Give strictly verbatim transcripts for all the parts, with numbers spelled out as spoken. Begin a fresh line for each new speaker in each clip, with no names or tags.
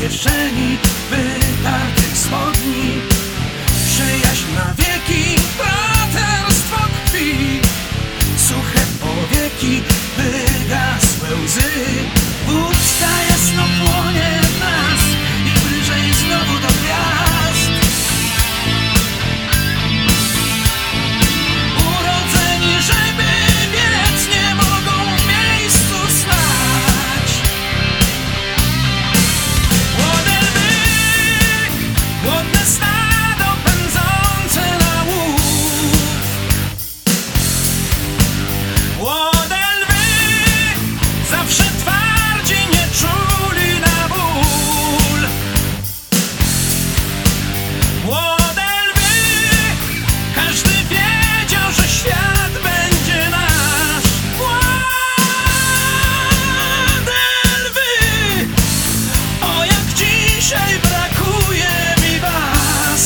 kieszeni wytartych spodni. Przyjaźń na wieki, braterstwo krwi, suche powieki, wygasłe łzy. Wódka jasno płonie w nas i bliżej znowu do gwiazd. Urodzeni, żeby biec, nie mogą w miejscu stać. Młode lwy, głodne stado pędzące na łów. Młode lwy, zawsze twardzi, nie czuli na ból. Młode lwy, każdy wiedział, że świat będzie nasz. Młode lwy, o jak dzisiaj brakuje mi was.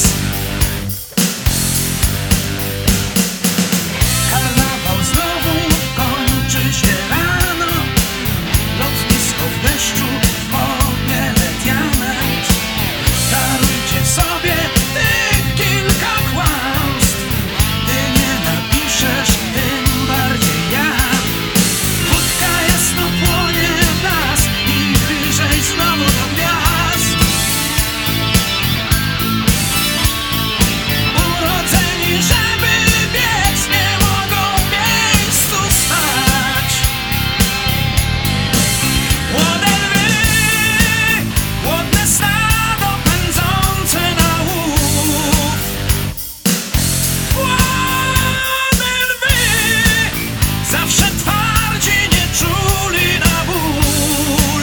Karnawał znowu kończy się rano, lotnisko w deszczu, w popiele diament. Darujcie sobie tych kilka kłamstw, gdy nie napiszesz, tym bardziej ja. Wódka jasno płonie w nas i bliżej znowu do gwiazd. Urodzeni, żeby biec, nie mogą w miejscu stać. Młode lwy, głodne stado pędzące na łów. Młode lwy, zawsze twardzi, nie czuli na ból.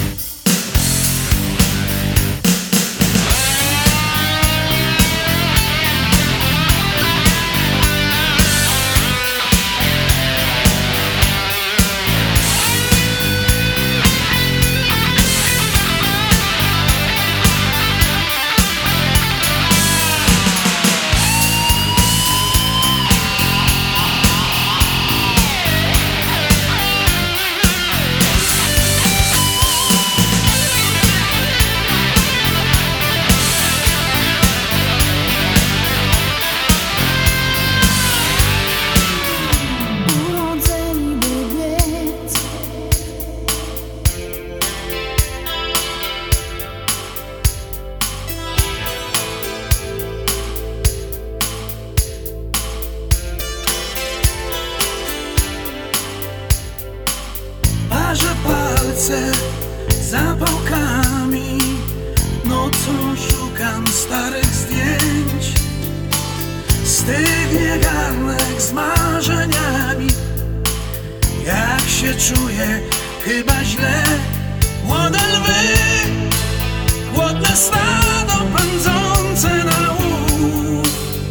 Urodzeni, by biec.
Parzę palce zapałkami, nocą szukam starych zdjęć. Stygnie garnek z marzeniami. Jak się czuję, chyba źle. Młode lwy, głodne stado pędzące na łów.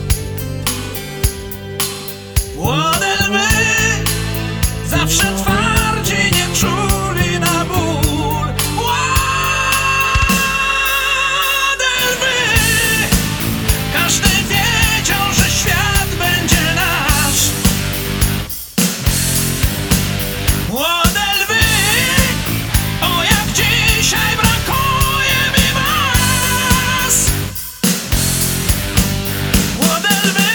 Młode lwy, zawsze twardzi, nie czuli na ból. Młode lwy, każdy wiedział, że świat będzie nasz. Młode lwy, o jak dzisiaj brakuje mi was. Młode lwy,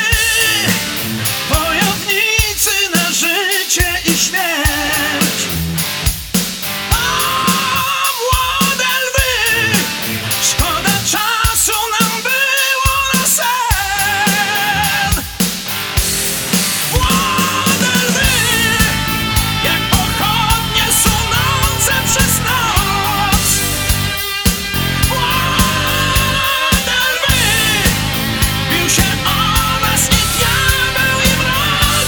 wojownicy na życie i śmierć. O, młode lwy, szkoda czasu nam było na sen. Młode lwy, jak pochodnie sunące przez noc. Młode lwy, bił się o nas i diabeł i mrok.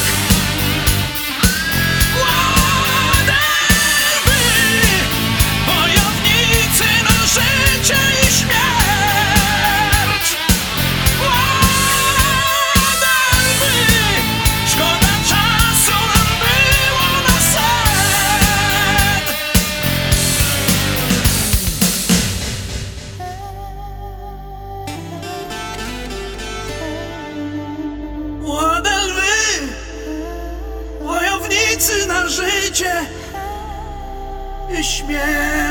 Młode lwy, wojownicy na życie i śmierć. Młode lwy, szkoda czasu nam było na sen. Młode lwy, wojownicy na życie i śmierć.